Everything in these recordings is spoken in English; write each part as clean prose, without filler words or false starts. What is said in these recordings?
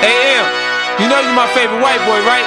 AM, you know you my favorite white boy, right?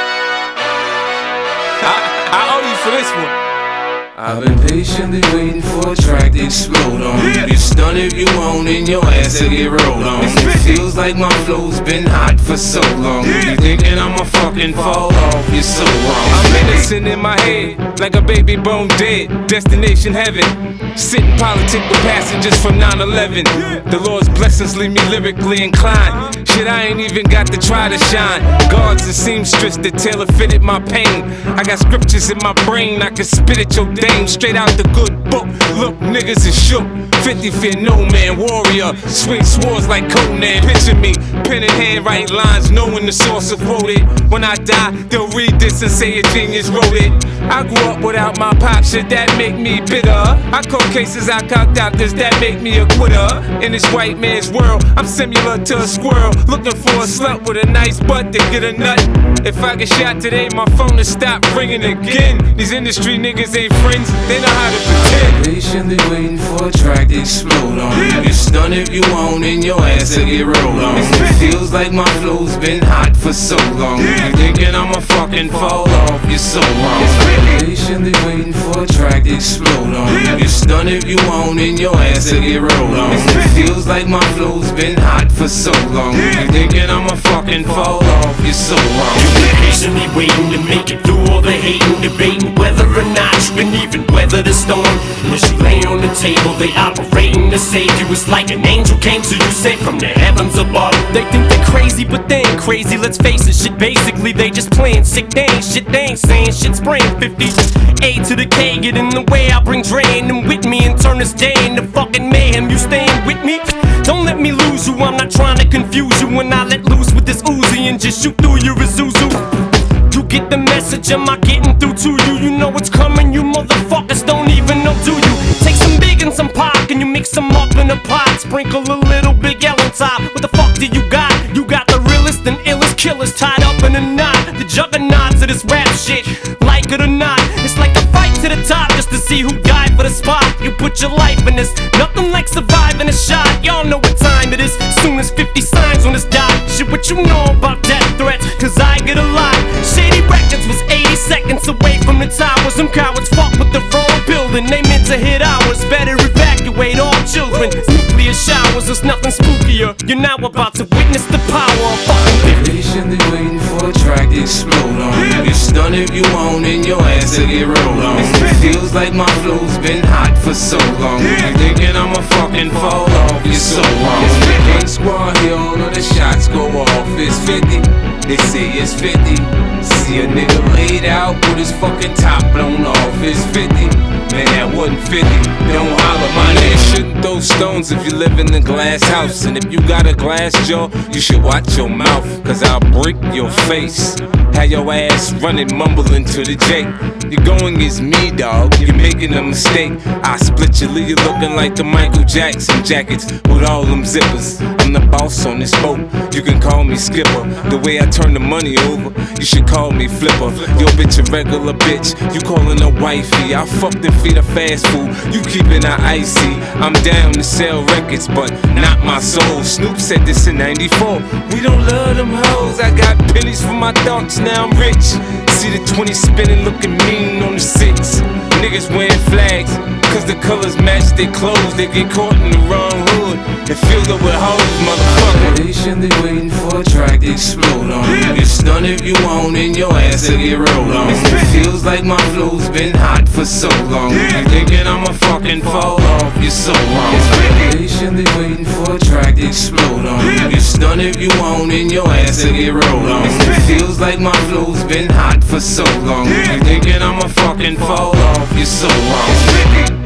I owe you for this one. I've been patiently waiting for a track to explode on. You get stunned if you want and your ass to get rolled on. It feels like my flow's been hot for so long. You thinking I'ma fucking fall off, you're so wrong. I'm innocent in my head, like a baby bone dead. Destination heaven, sitting politic with passengers from 9/11. The Lord's blessings leave me lyrically inclined. Shit, I ain't even got to try to shine. Guards and seamstress that tailor fitted my pain. I got scriptures in my brain, I can spit at your dame straight out the good book. Look, niggas is shook. 50 fear no man, warrior. Swing swords like Conan. Picture me, pen in hand, write lines, knowing the source of quoted. When I die, they'll read this and say a genius wrote it. I grew up without my pop, shit that make me bitter. I caught cases, I caught doctors, that make me a quitter. In this white man's world, I'm similar to a squirrel, looking for a slut with a nice butt to get a nut. If I get shot today, my phone will stop ringing again. These industry niggas ain't friends, they know how to pretend. Patiently waiting for a track to explode on. You get stunned if you want and your ass to get rolled on. It feels like my flow's been hot for so long. You thinking I'ma fucking fall off, you're so wrong. Patiently waiting for a track to explode on. You get stunned if you want and your ass to get rolled on. It feels like my flow's been hot for so long. You thinking I'ma fucking fall off, you're so wrong. You've been patiently waiting to make it through all the hating, debating whether or not you can even weather the storm. And as you lay on the table, they operating to save you. It's like an angel came to you, safe from the heavens above. They think they're crazy, but they ain't crazy, let's face it. Shit, basically, they just playing sick. They ain't shit, they ain't saying shit. Spraying 50 A to the K, get in the way. I bring Dre and them with me and turn this day into fucking mayhem. You staying with me? Don't let me lose you, I'm not trying to confuse you. When I let loose with this Uzi and just shoot through your Isuzu. You get the message, am I getting through to you? You know it's coming, you motherfuckers don't even know, do you? Take some big and some pop, and you mix them up in a pot. Sprinkle a little Big L on top. What the fuck do you got? You got the realest and illest killers tied up in a knot. The juggernauts of this rap shit, like it or not. It's like a fight to the top just to see who died for the spot. You put your life in this, nothing like surviving a shot. Y'all know what time it is, soon as 50 signs on this dot. Shit, what you know about death threats, cause I get a lot. Shady Records was 80 seconds away from the towers. Some cowards fuck with the wrong building, they meant to hit ours. Better evacuate all children, nuclear showers, there's nothing spookier. You're now about to witness the power of fucking 50. Patiently waiting for a track to explode on. You get stunned if you want and your ass to get rolled on. It feels like my flow's been hot for so long. You thinking I'ma fucking fall off, you're so wrong. One squad here, all of the shots go off. It's 50, they say it's 50. See a nigga laid out with his fucking top blown off. It's 50, man that wasn't 50. Don't holler, my nigga. Shouldn't throw stones if you live in a glass house. And if you got a glass jaw, you should watch your mouth, cause I'll break your face. Have your ass running, mumbling to the J. You're going against me, dog, you're making a mistake. I split you, leave you looking like the Michael Jackson jackets with all them zippers. I'm the boss on this boat, you can call me skipper. The way I turn the money over, you should call me flipper. Yo bitch a regular bitch, you calling her wifey. I fucked and feed her fast food, you keeping her icy. I'm down to sell records, but not my soul. Snoop said this in 94, we don't love them hoes. I got pennies for my thoughts, now I'm rich. See the 20 spinning, looking mean on the 6. Niggas wearing flags, cause the colors match their clothes. They get caught in the wrong hood and filled up with hoes, motherfucker. Patiently waiting for a track to explode on. You get stunned if you want and your ass to get rolled on. It feels like my flow's been hot for so long. You thinking I'ma fucking fall off, you're so wrong. Patiently waiting for a track to explode on. You get stunned if you want and your ass to get rolled on. It feels like my flow's been hot for so long. You thinking I'ma fucking fall off, you're so wrong.